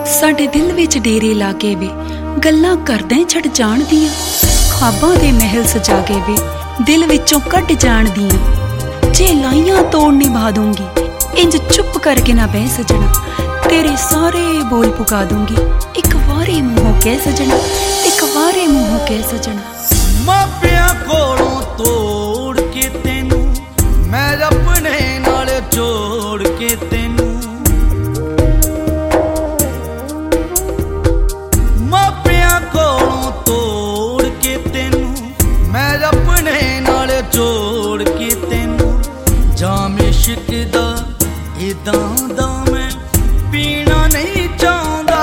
साडे दिल विच डेरे ला के वे गल्लां करदे छड़ जाण दियां, ख्वाबां दे महल सजा के वे दिल विचों कट जाण दियां। जे लाइयां तोड़ निभा दूंगी, इंज चुप करके ना बह सजना, तेरे सारे बोल पुका दूंगी। एक वारे मुंहों कह सजना, एक वारे मुंहों कह सजना। मापियां कोलों तोड़ के तेनू मैं अपने नाल जोड़ के तेनू, मापियां कोलों तोड़ के तेनू मैं अपने नाल जोड़ के तेनू। जाम इश्क दा इदां दा मैं पीना नहीं चाहता,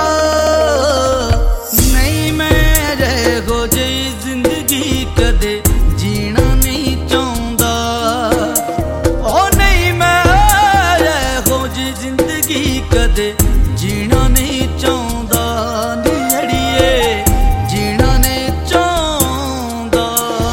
नहीं मैं रहो जी जिंदगी कदे जीना नहीं चाहता। ओ नहीं मैं रहो जी जिंदगी कदे जीना नहीं चाहता, नियड़िए जीना नहीं चाहता।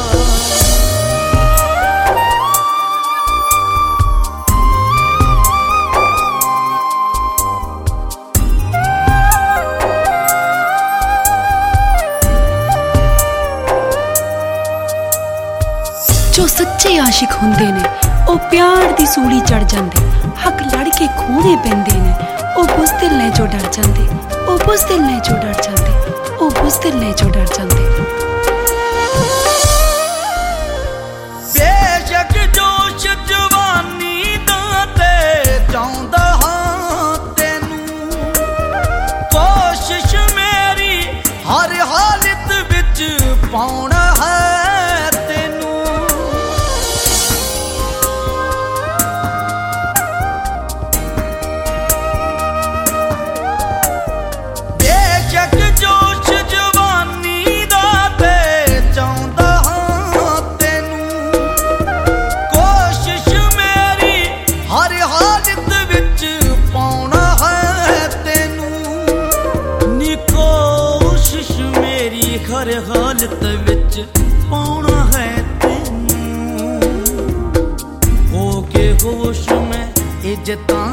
जो सच्चे आशिक हुंदे ने ओ प्यार दी सूली चढ़ जांदे, हक लड़ के खूने पैंदे ने ओ बुज़दिल ने जो डर जांदे, ओ बुज़दिल ने जो डर जांदे, ओ बुज़दिल ने जो डर जांदे। बेशक जोश जवानी दा ते चाहुंदा हां तैनू, कोशिश मेरी हर हालत विच पाउणा है तैनू। बेशक जोश जवानी दा ते चाहुंदा हां तैनू, कोशिश मेरी हर हालत विच पाउणा है तैनू। नी कोशिश मेरी हर हालत विच पाउणा है तैनू। हो के होश में इज्जतां